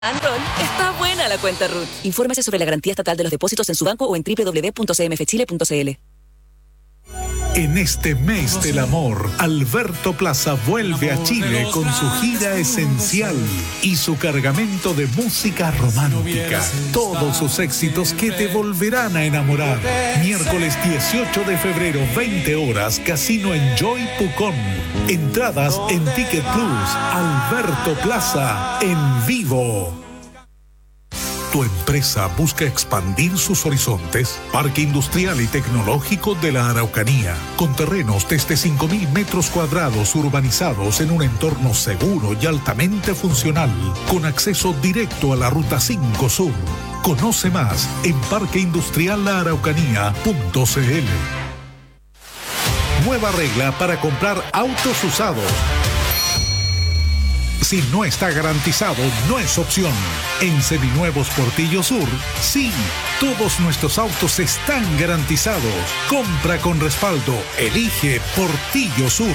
Androl, está buena la cuenta RUT. Infórmese sobre la garantía estatal de los depósitos en su banco o en www.cmfchile.cl. En este mes del amor, Alberto Plaza vuelve a Chile con su gira esencial y su cargamento de música romántica. Todos sus éxitos que te volverán a enamorar. Miércoles 18 de febrero, 20 horas, Casino Enjoy Pucón. Entradas en Ticket Plus. Alberto Plaza, en vivo. ¿Tu empresa busca expandir sus horizontes? Parque Industrial y Tecnológico de la Araucanía, con terrenos desde 5.000 metros cuadrados urbanizados en un entorno seguro y altamente funcional, con acceso directo a la Ruta 5 Sur. Conoce más en parqueindustriallaaraucanía.cl. Nueva regla para comprar autos usados. Si no está garantizado, no es opción. En Seminuevos Portillo Sur, sí, todos nuestros autos están garantizados. Compra con respaldo. Elige Portillo Sur.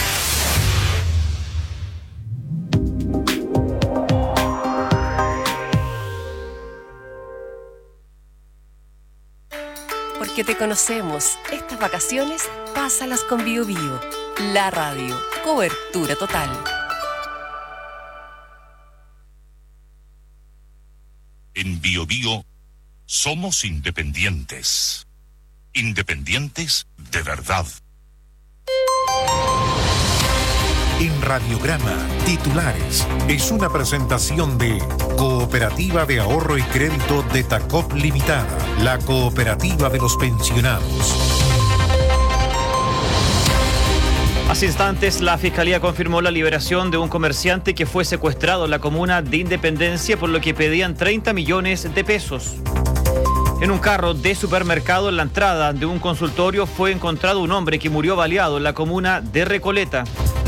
Porque te conocemos. Estas vacaciones, pásalas con Bio Bio. La radio. Cobertura total. En Bio Bio somos independientes. Independientes de verdad. En Radiograma, titulares, es una presentación de Cooperativa de Ahorro y Crédito de Tacop Limitada, la cooperativa de los pensionados. Hace instantes, la Fiscalía confirmó la liberación de un comerciante que fue secuestrado en la comuna de Independencia, por lo que pedían 30 millones de pesos. En un carro de supermercado, en la entrada de un consultorio, fue encontrado un hombre que murió baleado en la comuna de Recoleta.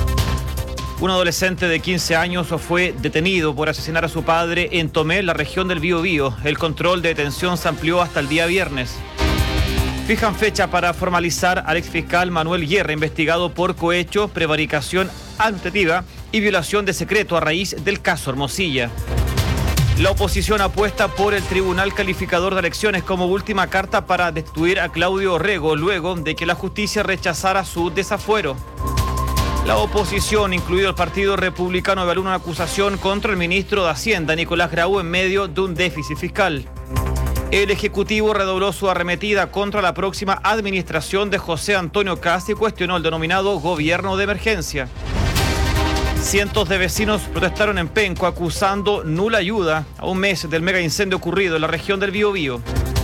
Un adolescente de 15 años fue detenido por asesinar a su padre en Tomé, en la región del Biobío. El control de detención se amplió hasta el día viernes. Fijan fecha para formalizar al exfiscal Manuel Guerra, investigado por cohecho, prevaricación administrativa y violación de secreto a raíz del caso Hermosilla. La oposición apuesta por el Tribunal Calificador de Elecciones como última carta para destituir a Claudio Orrego, luego de que la justicia rechazara su desafuero. La oposición, incluido el Partido Republicano, evalúa una acusación contra el ministro de Hacienda, Nicolás Grau, en medio de un déficit fiscal. El Ejecutivo redobló su arremetida contra la próxima administración de José Antonio Kast y cuestionó el denominado gobierno de emergencia. Cientos de vecinos protestaron en Penco acusando nula ayuda a un mes del mega incendio ocurrido en la región del Biobío.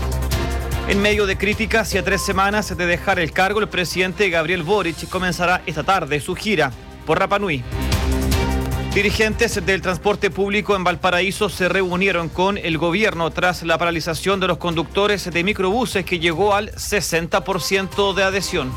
En medio de críticas y a 3 semanas de dejar el cargo, el presidente Gabriel Boric comenzará esta tarde su gira por Rapa Nui. Dirigentes del transporte público en Valparaíso se reunieron con el gobierno tras la paralización de los conductores de microbuses, que llegó al 60% de adhesión.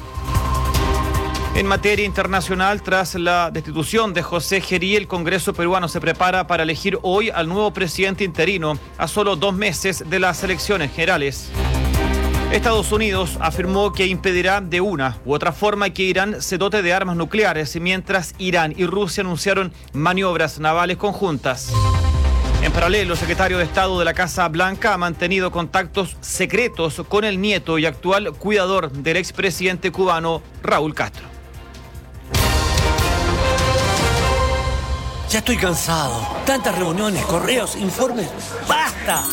En materia internacional, tras la destitución de José Gerí, el Congreso peruano se prepara para elegir hoy al nuevo presidente interino, a solo 2 meses de las elecciones generales. Estados Unidos afirmó que impedirá de una u otra forma que Irán se dote de armas nucleares, mientras Irán y Rusia anunciaron maniobras navales conjuntas. En paralelo, el secretario de Estado de la Casa Blanca ha mantenido contactos secretos con el nieto y actual cuidador del expresidente cubano Raúl Castro. Ya estoy cansado. Tantas reuniones, correos, informes. ¡Basta!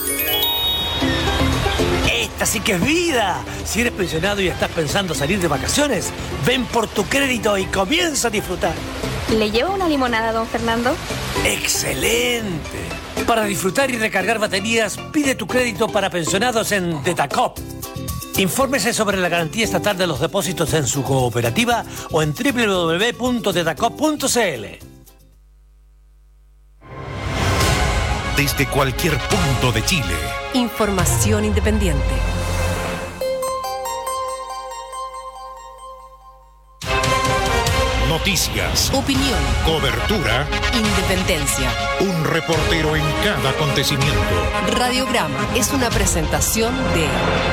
Esta sí que es vida. Si eres pensionado y estás pensando salir de vacaciones, ven por tu crédito y comienza a disfrutar. ¿Le llevo una limonada, don Fernando? ¡Excelente! Para disfrutar y recargar baterías, pide tu crédito para pensionados en Detacop. Infórmese sobre la garantía estatal de los depósitos en su cooperativa o en www.detacop.cl. Desde cualquier punto de Chile. Información independiente. Noticias. Opinión. Cobertura. Independencia. Un reportero en cada acontecimiento. Radiograma es una presentación de...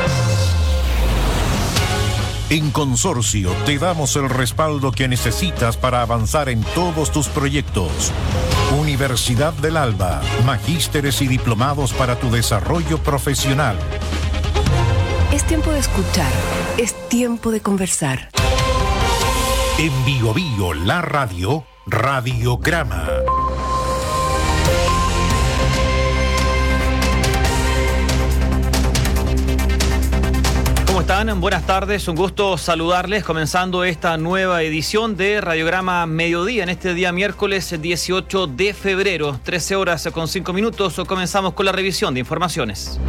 En Consorcio te damos el respaldo que necesitas para avanzar en todos tus proyectos. Universidad del Alba, magísteres y diplomados para tu desarrollo profesional. Es tiempo de escuchar, es tiempo de conversar. En Bio Bio, la radio, Radiograma. ¿Cómo están? Buenas tardes, un gusto saludarles comenzando esta nueva edición de Radiograma Mediodía en este día miércoles 18 de febrero, 13 horas con 5 minutos. Comenzamos con la revisión de informaciones.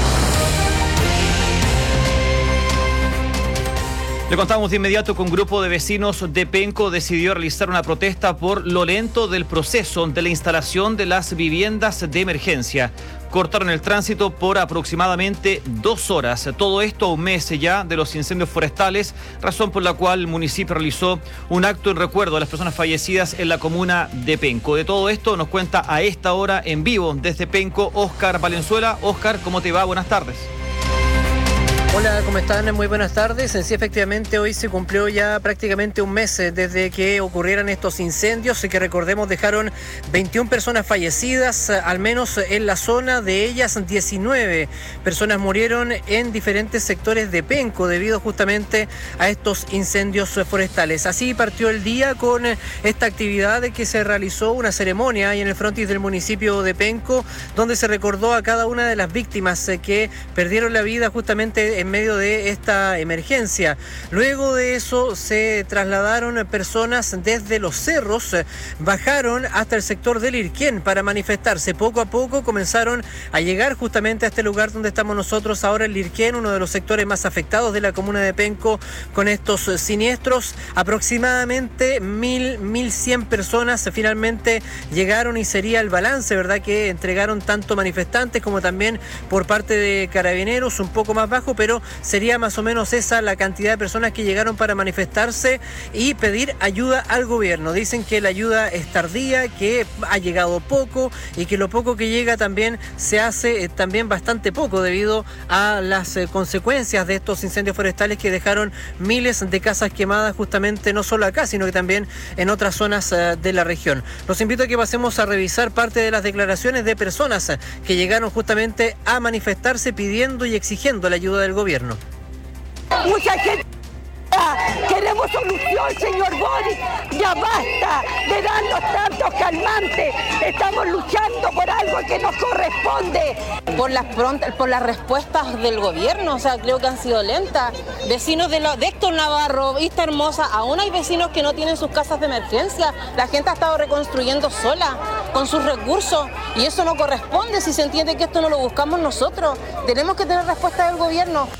Le contamos de inmediato que un grupo de vecinos de Penco decidió realizar una protesta por lo lento del proceso de la instalación de las viviendas de emergencia. Cortaron el tránsito por aproximadamente 2 horas. Todo esto a un mes ya de los incendios forestales, razón por la cual el municipio realizó un acto en recuerdo a las personas fallecidas en la comuna de Penco. De todo esto nos cuenta a esta hora en vivo desde Penco Óscar Valenzuela. Óscar, ¿cómo te va? Buenas tardes. Hola, ¿cómo están? Muy buenas tardes. Sí, efectivamente, hoy se cumplió ya prácticamente un mes desde que ocurrieran estos incendios que, recordemos, dejaron 21 personas fallecidas, al menos en la zona. De ellas, 19 personas murieron en diferentes sectores de Penco debido justamente a estos incendios forestales. Así partió el día con esta actividad que se realizó, una ceremonia ahí en el frontis del municipio de Penco, donde se recordó a cada una de las víctimas que perdieron la vida justamente en medio de esta emergencia. Luego de eso se trasladaron personas desde los cerros, bajaron hasta el sector del Irquén para manifestarse. Poco a poco comenzaron a llegar justamente a este lugar donde estamos nosotros ahora, el Irquén, uno de los sectores más afectados de la comuna de Penco con estos siniestros. Aproximadamente 1.100 personas finalmente llegaron y sería el balance, ¿verdad?, que entregaron tanto manifestantes como también por parte de carabineros, un poco más bajo, pero sería más o menos esa la cantidad de personas que llegaron para manifestarse y pedir ayuda al gobierno. Dicen que la ayuda es tardía, que ha llegado poco y que lo poco que llega también se hace también bastante poco debido a las consecuencias de estos incendios forestales que dejaron miles de casas quemadas justamente no solo acá, sino que también en otras zonas de la región. Los invito a que pasemos a revisar parte de las declaraciones de personas que llegaron justamente a manifestarse pidiendo y exigiendo la ayuda del gobierno. Mucha gente. Queremos solución, señor Boric. Ya basta de darnos tantos calmantes. Estamos luchando por algo que nos corresponde. Por las respuestas del gobierno, o sea, creo que han sido lentas. Vecinos de Héctor Navarro, Vista Hermosa, aún hay vecinos que no tienen sus casas de emergencia. La gente ha estado reconstruyendo sola, con sus recursos, y eso no corresponde si se entiende que esto no lo buscamos nosotros. Tenemos que tener respuesta del gobierno.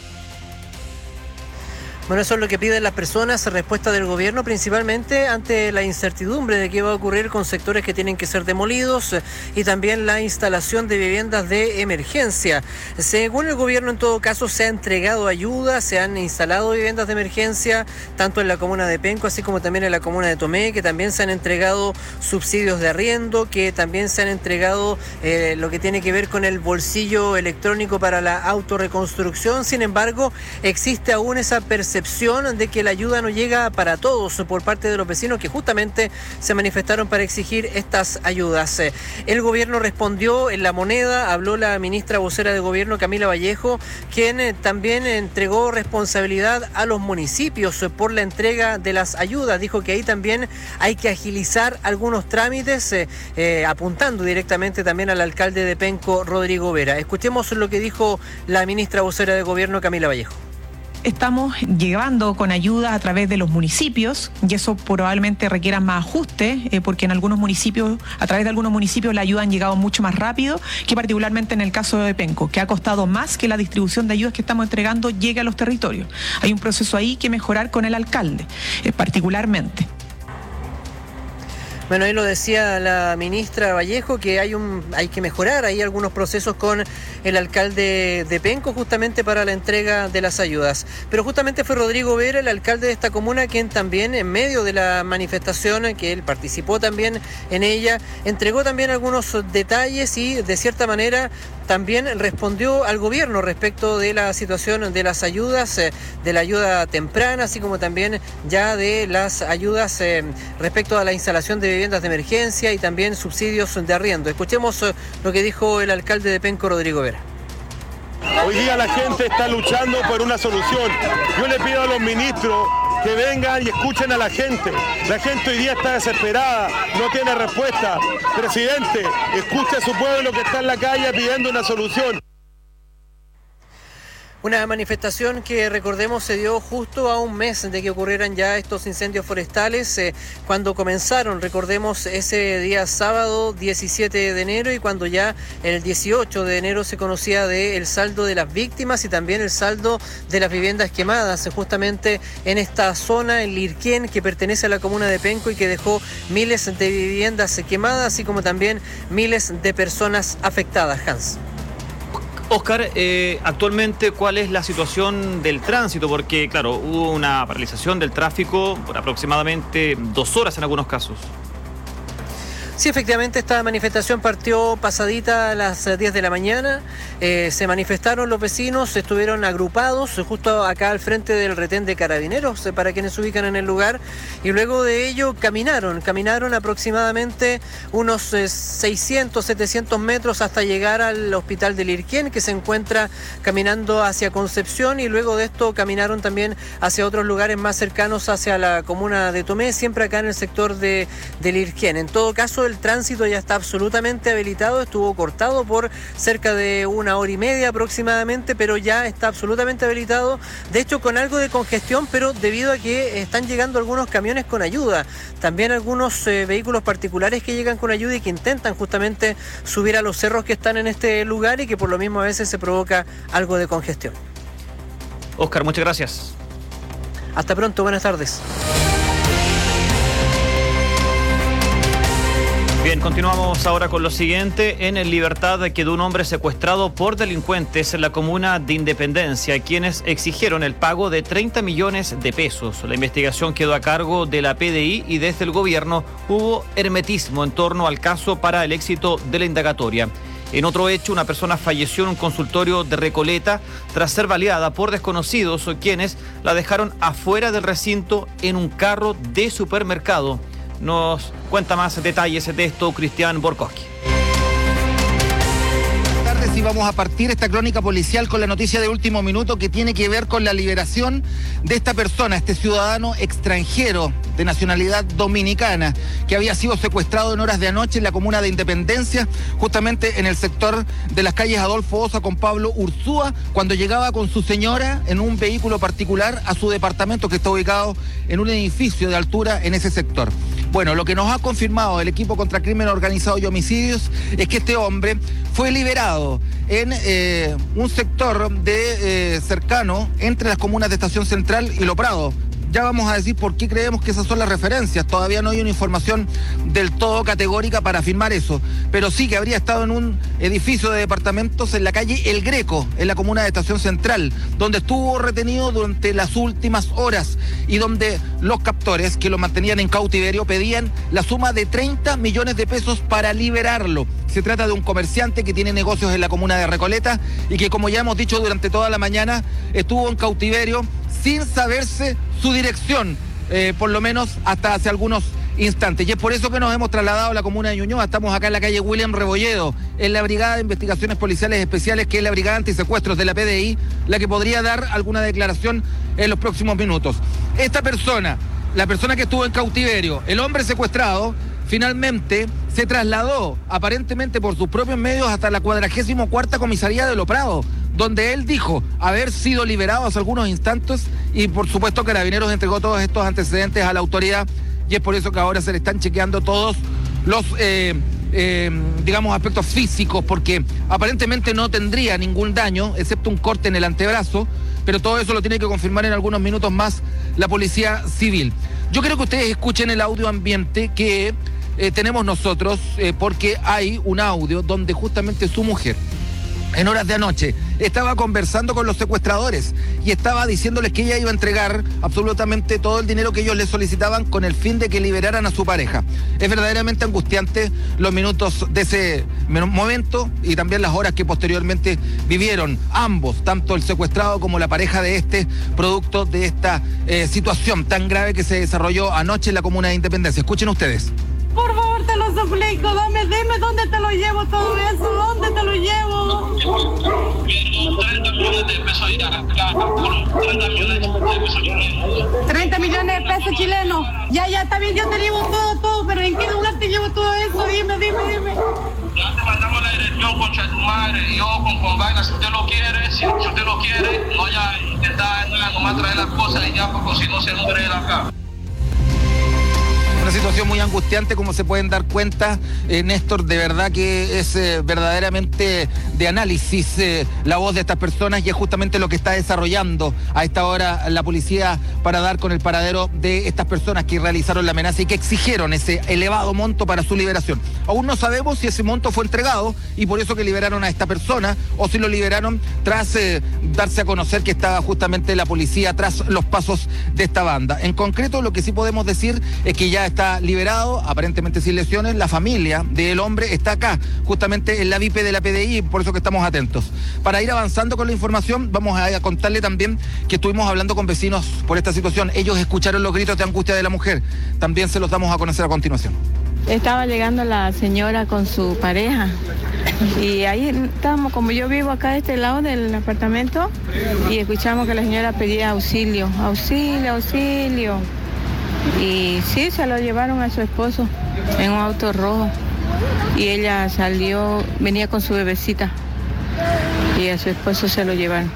Bueno, eso es lo que piden las personas, respuesta del gobierno, principalmente ante la incertidumbre de qué va a ocurrir con sectores que tienen que ser demolidos y también la instalación de viviendas de emergencia. Según el gobierno, en todo caso, se ha entregado ayuda, se han instalado viviendas de emergencia, tanto en la comuna de Penco, así como también en la comuna de Tomé, que también se han entregado subsidios de arriendo, que también se han entregado lo que tiene que ver con el bolsillo electrónico para la autorreconstrucción. Sin embargo, existe aún esa percepción de que la ayuda no llega para todos por parte de los vecinos que justamente se manifestaron para exigir estas ayudas. El gobierno respondió en La Moneda, habló la ministra vocera de gobierno, Camila Vallejo, quien también entregó responsabilidad a los municipios por la entrega de las ayudas. Dijo que ahí también hay que agilizar algunos trámites, apuntando directamente también al alcalde de Penco, Rodrigo Vera. Escuchemos lo que dijo la ministra vocera de gobierno, Camila Vallejo. Estamos llegando con ayuda a través de los municipios y eso probablemente requiera más ajuste porque en algunos municipios, a través de algunos municipios la ayuda han llegado mucho más rápido que particularmente en el caso de Penco, que ha costado más que la distribución de ayudas que estamos entregando llegue a los territorios. Hay un proceso ahí que mejorar con el alcalde, particularmente. Bueno, ahí lo decía la ministra Vallejo, que hay que mejorar ahí algunos procesos con el alcalde de Penco justamente para la entrega de las ayudas. Pero justamente fue Rodrigo Vera, el alcalde de esta comuna, quien también en medio de la manifestación, que él participó también en ella, entregó también algunos detalles y de cierta manera también respondió al gobierno respecto de la situación de las ayudas, de la ayuda temprana, así como también ya de las ayudas respecto a la instalación de viviendas de emergencia y también subsidios de arriendo. Escuchemos lo que dijo el alcalde de Penco, Rodrigo Vera. Hoy día la gente está luchando por una solución. Yo le pido a los ministros que vengan y escuchen a la gente. La gente hoy día está desesperada, no tiene respuesta. Presidente, escuche a su pueblo que está en la calle pidiendo una solución. Una manifestación que, recordemos, se dio justo a un mes de que ocurrieran ya estos incendios forestales, cuando comenzaron, recordemos, ese día sábado 17 de enero y cuando ya el 18 de enero se conocía del saldo de las víctimas y también el saldo de las viviendas quemadas, justamente en esta zona, en Lirquén, que pertenece a la comuna de Penco y que dejó miles de viviendas quemadas, así como también miles de personas afectadas. Hans. Oscar, actualmente, ¿cuál es la situación del tránsito? Porque, claro, hubo una paralización del tráfico por aproximadamente 2 horas en algunos casos. Sí, efectivamente, esta manifestación partió pasadita a las 10 de la mañana. Se manifestaron los vecinos, estuvieron agrupados justo acá al frente del retén de Carabineros, para quienes se ubican en el lugar, y luego de ello caminaron aproximadamente unos 600, 700 metros hasta llegar al hospital de Lirquén, que se encuentra caminando hacia Concepción, y luego de esto caminaron también hacia otros lugares más cercanos hacia la comuna de Tomé, siempre acá en el sector de Lirquén. En todo caso, el tránsito ya está absolutamente habilitado, estuvo cortado por cerca de 1 hora y media aproximadamente, pero ya está absolutamente habilitado, de hecho con algo de congestión, pero debido a que están llegando algunos camiones con ayuda, también algunos vehículos particulares que llegan con ayuda y que intentan justamente subir a los cerros que están en este lugar y que por lo mismo a veces se provoca algo de congestión. Oscar, muchas gracias. Hasta pronto, buenas tardes. Bien, continuamos ahora con lo siguiente. En libertad quedó un hombre secuestrado por delincuentes en la comuna de Independencia, quienes exigieron el pago de 30 millones de pesos. La investigación quedó a cargo de la PDI y desde el gobierno hubo hermetismo en torno al caso para el éxito de la indagatoria. En otro hecho, una persona falleció en un consultorio de Recoleta tras ser baleada por desconocidos, quienes la dejaron afuera del recinto en un carro de supermercado. Nos cuenta más detalles de esto Cristian Borkowski. Y vamos a partir esta crónica policial con la noticia de último minuto que tiene que ver con la liberación de esta persona, este ciudadano extranjero de nacionalidad dominicana, que había sido secuestrado en horas de anoche en la comuna de Independencia, justamente en el sector de las calles Adolfo Osa con Pablo Urzúa, cuando llegaba con su señora en un vehículo particular a su departamento que está ubicado en un edificio de altura en ese sector. Bueno, lo que nos ha confirmado el equipo contra crimen organizado y homicidios es que este hombre fue liberado en un sector de cercano entre las comunas de Estación Central y Lo Prado. Ya vamos a decir por qué creemos que esas son las referencias. Todavía no hay una información del todo categórica para afirmar eso, pero sí que habría estado en un edificio de departamentos en la calle El Greco, en la comuna de Estación Central, donde estuvo retenido durante las últimas horas y donde los captores que lo mantenían en cautiverio pedían la suma de 30 millones de pesos para liberarlo. Se trata de un comerciante que tiene negocios en la comuna de Recoleta y que, como ya hemos dicho durante toda la mañana, estuvo en cautiverio sin saberse su dirección, por lo menos hasta hace algunos instantes. Y es por eso que nos hemos trasladado a la comuna de Ñuñoa. Estamos acá en la calle William Rebolledo, en la Brigada de Investigaciones Policiales Especiales, que es la Brigada Antisecuestros de la PDI, la que podría dar alguna declaración en los próximos minutos. Esta persona, la persona que estuvo en cautiverio, el hombre secuestrado, finalmente se trasladó, aparentemente por sus propios medios, hasta la 44ª comisaría de Lo Prado, donde él dijo haber sido liberado hace algunos instantes y por supuesto Carabineros entregó todos estos antecedentes a la autoridad y es por eso que ahora se le están chequeando todos los aspectos físicos, porque aparentemente no tendría ningún daño excepto un corte en el antebrazo, pero todo eso lo tiene que confirmar en algunos minutos más la Policía Civil. Yo creo que ustedes escuchen el audio ambiente que tenemos nosotros, porque hay un audio donde justamente su mujer, en horas de anoche, estaba conversando con los secuestradores y estaba diciéndoles que ella iba a entregar absolutamente todo el dinero que ellos le solicitaban con el fin de que liberaran a su pareja. Es verdaderamente angustiante los minutos de ese momento y también las horas que posteriormente vivieron ambos, tanto el secuestrado como la pareja de este, producto de esta situación tan grave que se desarrolló anoche en la comuna de Independencia. Escuchen ustedes. Por suplico, dime dónde te lo llevo todo eso, dónde te lo llevo. 30 millones de pesos ya, 30 millones de pesos chilenos. 30 millones de pesos chilenos. Ya, está bien, yo te llevo todo, pero ¿en qué lugar te llevo todo eso? Dime. Ya te mandamos la dirección, concha de tu madre, yo con vaina, si usted lo quiere, no vaya a intentar nomás traer las cosas y ya, porque si no se muere él acá. Una situación muy angustiante, como se pueden dar cuenta, Néstor, de verdad que es verdaderamente de análisis la voz de estas personas, y es justamente lo que está desarrollando a esta hora la policía para dar con el paradero de estas personas que realizaron la amenaza y que exigieron ese elevado monto para su liberación. Aún no sabemos si ese monto fue entregado y por eso que liberaron a esta persona, o si lo liberaron tras darse a conocer que estaba justamente la policía tras los pasos de esta banda. En concreto, lo que sí podemos decir es que ya está liberado, aparentemente sin lesiones. La familia del hombre está acá, justamente en la VIP de la PDI, por eso que estamos atentos. Para ir avanzando con la información, vamos a contarle también que estuvimos hablando con vecinos por esta situación. Ellos escucharon los gritos de angustia de la mujer. También se los damos a conocer a continuación. Estaba llegando la señora con su pareja y ahí estábamos, como yo vivo acá de este lado del apartamento, y escuchamos que la señora pedía auxilio. Y sí, se lo llevaron a su esposo en un auto rojo, y ella salió, venía con su bebecita, y a su esposo se lo llevaron.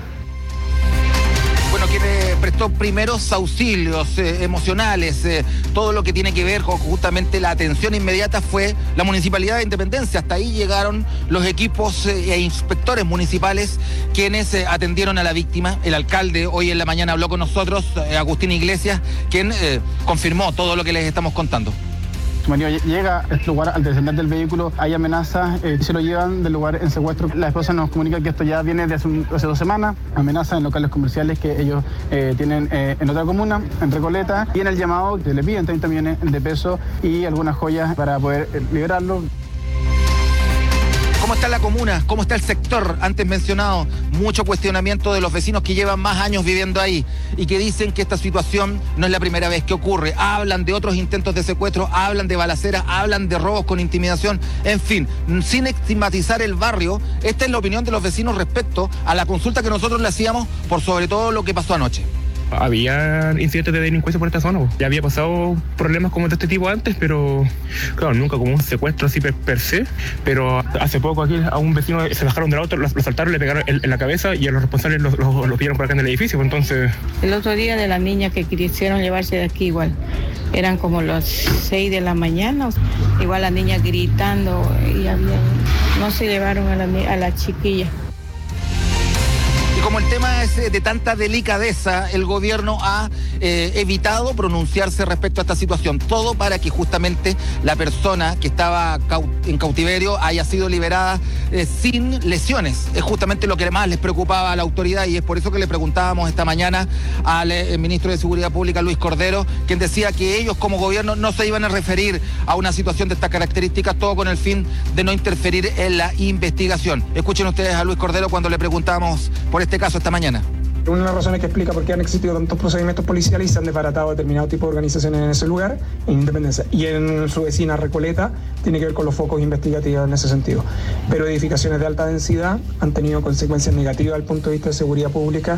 Bueno, quien prestó primeros auxilios emocionales, todo lo que tiene que ver con justamente la atención inmediata fue la Municipalidad de Independencia. Hasta ahí llegaron los equipos e inspectores municipales quienes atendieron a la víctima. El alcalde hoy en la mañana habló con nosotros, Agustín Iglesias, quien confirmó todo lo que les estamos contando. Su marido llega a este lugar, al descender del vehículo hay amenazas, se lo llevan del lugar en secuestro. La esposa nos comunica que esto ya viene de hace 2 semanas, amenazas en locales comerciales que ellos tienen en otra comuna, en Recoleta, y en el llamado que le piden 30 millones de pesos y algunas joyas para poder liberarlo. ¿Cómo está la comuna? ¿Cómo está el sector? Antes mencionado, mucho cuestionamiento de los vecinos que llevan más años viviendo ahí y que dicen que esta situación no es la primera vez que ocurre. Hablan de otros intentos de secuestro, hablan de balaceras, hablan de robos con intimidación, en fin, sin estigmatizar el barrio. Esta es la opinión de los vecinos respecto a la consulta que nosotros le hacíamos por sobre todo lo que pasó anoche. Había incidentes de delincuencia por esta zona. Ya había pasado problemas como de este tipo antes, pero claro, nunca como un secuestro así per se. Pero hace poco aquí a un vecino se bajaron del auto, lo asaltaron, le pegaron en la cabeza y a los responsables los pillaron por acá en el edificio. Entonces, el otro día de la niña que quisieron llevarse de aquí igual, eran como las 6 de la mañana, igual la niña gritando y no se llevaron a la chiquilla. Como el tema es de tanta delicadeza, el gobierno ha evitado pronunciarse respecto a esta situación. Todo para que justamente la persona que estaba en cautiverio haya sido liberada sin lesiones. Es justamente lo que más les preocupaba a la autoridad, y es por eso que le preguntábamos esta mañana al ministro de Seguridad Pública, Luis Cordero, quien decía que ellos como gobierno no se iban a referir a una situación de estas características, todo con el fin de no interferir en la investigación. Escuchen ustedes a Luis Cordero cuando le preguntábamos por este caso esta mañana. Una de las razones que explica por qué han existido tantos procedimientos policiales y se han desbaratado determinado tipo de organizaciones en ese lugar, en Independencia. Y en su vecina Recoleta tiene que ver con los focos investigativos en ese sentido. Pero edificaciones de alta densidad han tenido consecuencias negativas desde el punto de vista de seguridad pública.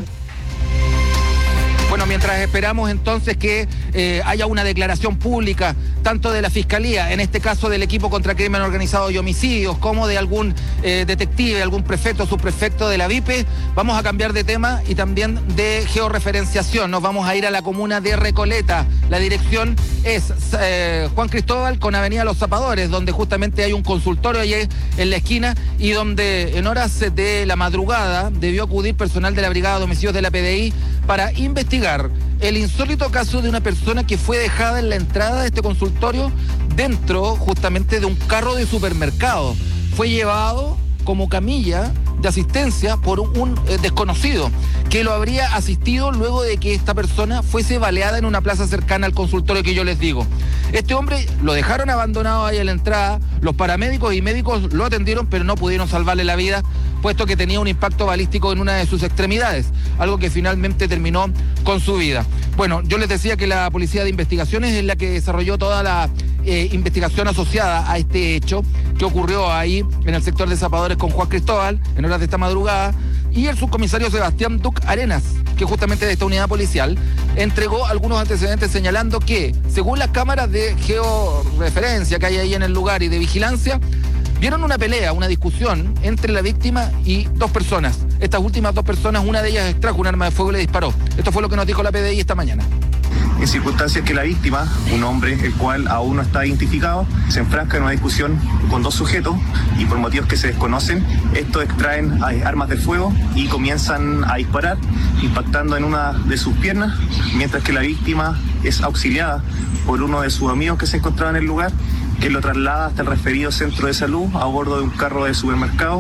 Bueno, mientras esperamos entonces que haya una declaración pública, tanto de la Fiscalía, en este caso del equipo contra crimen organizado y homicidios, como de algún detective, algún prefecto o subprefecto de la VIPE, vamos a cambiar de tema y también de georreferenciación. Nos vamos a ir a la comuna de Recoleta. La dirección es Juan Cristóbal con Avenida Los Zapadores, donde justamente hay un consultorio allí en la esquina y donde en horas de la madrugada debió acudir personal de la Brigada de Homicidios de la PDI para investigar el insólito caso de una persona que fue dejada en la entrada de este consultorio dentro justamente de un carro de supermercado. Fue llevado como camilla de asistencia por un desconocido que lo habría asistido luego de que esta persona fuese baleada en una plaza cercana al consultorio que yo les digo. Este hombre lo dejaron abandonado ahí en la entrada, los paramédicos y médicos lo atendieron pero no pudieron salvarle la vida puesto que tenía un impacto balístico en una de sus extremidades, algo que finalmente terminó con su vida. Bueno, yo les decía que la Policía de Investigaciones es la que desarrolló toda la investigación asociada a este hecho que ocurrió ahí en el sector de Zapadores con Juan Cristóbal en horas de esta madrugada, y el subcomisario Sebastián Duc Arenas, que justamente de esta unidad policial entregó algunos antecedentes señalando que, según las cámaras de georreferencia que hay ahí en el lugar y de vigilancia, vieron una pelea, una discusión entre la víctima y dos personas. Estas últimas dos personas, una de ellas extrajo un arma de fuego y le disparó. Esto fue lo que nos dijo la PDI esta mañana. En circunstancias que la víctima, un hombre el cual aún no está identificado, se enfrasca en una discusión con dos sujetos y por motivos que se desconocen, estos extraen armas de fuego y comienzan a disparar, impactando en una de sus piernas, mientras que la víctima es auxiliada por uno de sus amigos que se encontraba en el lugar, que lo traslada hasta el referido centro de salud a bordo de un carro de supermercado.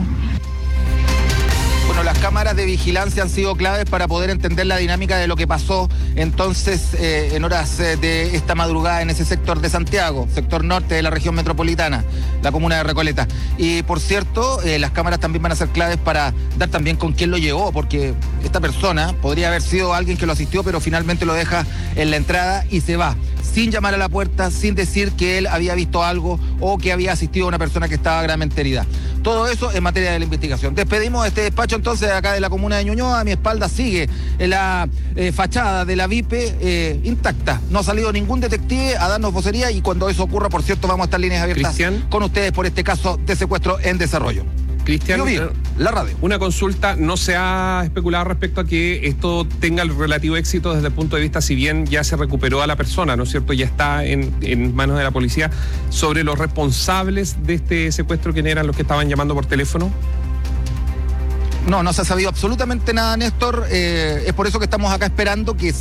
Bueno, las cámaras de vigilancia han sido claves para poder entender la dinámica de lo que pasó entonces en horas de esta madrugada en ese sector de Santiago, sector norte de la región metropolitana, la comuna de Recoleta. Y por cierto, las cámaras también van a ser claves para dar también con quién lo llevó, porque esta persona podría haber sido alguien que lo asistió, pero finalmente lo deja en la entrada y se va, sin llamar a la puerta, sin decir que él había visto algo o que había asistido a una persona que estaba gravemente herida. Todo eso en materia de la investigación. Despedimos este despacho entonces acá de la comuna de Ñuñoa. A mi espalda sigue la fachada de la VIPE intacta. No ha salido ningún detective a darnos vocería y cuando eso ocurra, por cierto, vamos a estar líneas abiertas, Cristian, con ustedes por este caso de secuestro en desarrollo. Cristian, la radio. Una consulta, no se ha especulado respecto a que esto tenga el relativo éxito desde el punto de vista, si bien ya se recuperó a la persona, ¿no es cierto? Ya está en manos de la policía, sobre los responsables de este secuestro, ¿quién eran los que estaban llamando por teléfono? No se ha sabido absolutamente nada, Néstor. Es por eso que estamos acá esperando que